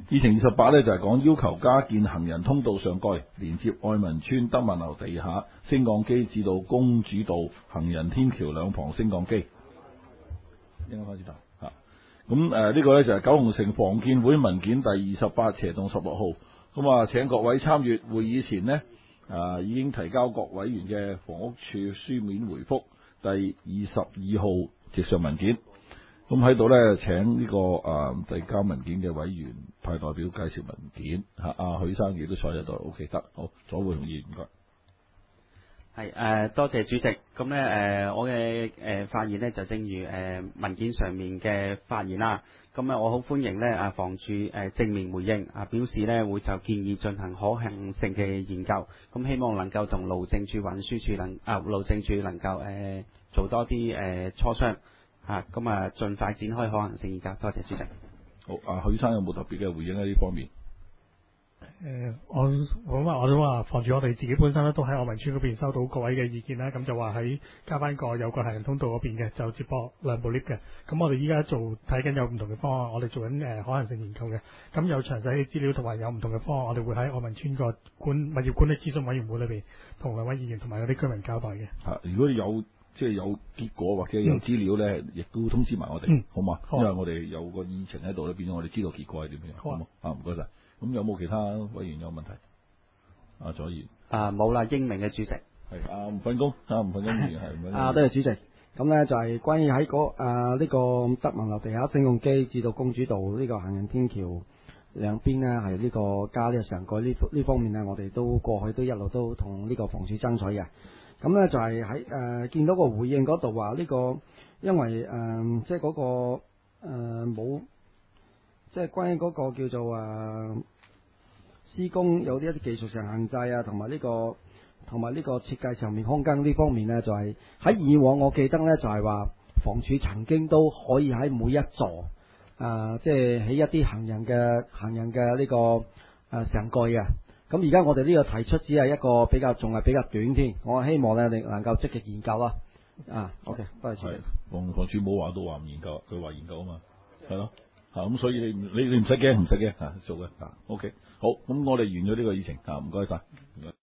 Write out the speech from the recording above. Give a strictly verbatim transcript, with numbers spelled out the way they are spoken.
議程二十八咧就係講要求加建行人通道上蓋，連接愛民村德民樓地下升降機至到公主道行人天橋兩旁升降機。應該開始答嚇。咁誒呢個咧就係九龍城房建會文件第二十八斜棟十六號。咁啊請各位參與會議前呢，啊已經提交各委員嘅房屋處書面回覆第二十二號直上文件。咁喺度咧，請呢、這個誒遞交文件嘅委員派代表介紹文件嚇。阿、啊、許生亦都坐喺度 ，OK 得好，左會同意唔該。 係誒、呃，多謝主席。咁咧誒，我嘅誒、呃、發言呢，就正如誒、呃、文件上面嘅發言啦。咁啊，我好歡迎咧啊房署誒、呃、正面回應啊，表示咧會就建議進行可行性嘅研究。咁希望能夠同路政署、運輸署能啊路政署能夠誒、呃、做多啲誒、呃、磋商嚇。咁啊，盡快展開可行性研究。多謝主席。 好，阿、啊、許生有冇特別嘅回應喺呢方面？ 誒、呃，我我話我都話防住我哋自己本身咧，都喺愛民村嗰邊收到各位嘅意見啦。咁就話喺加翻個有個行人通道嗰邊嘅，就接駁兩部 lift 嘅。咁我哋依家做睇緊有唔同嘅方案，我哋做緊誒、呃、可行性研究嘅。咁有詳細嘅資料同埋有唔同嘅方案，我哋會喺愛民村個管物業管理諮詢委員會裏邊同兩位議員同埋嗰啲居民交代嘅。 嚇、啊，如果有即係有結果或者有資料咧，亦、嗯、都通知埋我哋、嗯，好嘛？因為我哋有個議程喺度咧，變咗我哋知道結果係點樣，好冇？啊，唔該晒。咁有冇其他委員有問題？阿左議啊，冇啦，英明嘅主席。 係阿吳訓公，阿吳訓公議員係。 啊，多謝主席。咁咧就係關於喺嗰誒呢個德民樓地下升降機至到公主道呢個行人天橋兩邊呢，係呢個加呢個上蓋呢呢方面呢，我哋都過去都一路都同呢個房署爭取嘅。咁咧就係喺誒見到個回應嗰度話呢個，因為誒即係嗰個誒冇。呃即係關於嗰個叫做誒、啊、施工有啲一啲技術上限制啊，同埋呢個同埋呢個設計上面空間呢方面呢，就係、是、喺以往我記得呢，就係、是、話房署曾經都可以喺每一座誒即係起一啲行人嘅行人嘅呢、這個誒、啊、上蓋嘅。咁而家我哋呢個提出只係一個比較仲係比較短添，我希望呢，你能夠積極研究啦。啊 ，OK， 多謝主席。 房房署冇話到話唔研究，佢話研究啊嘛，係咯。啊，咁所以你你你唔使驚，唔使驚啊，做嘅啊 ，OK， 好，咁我哋完咗呢個議程啊，唔該晒。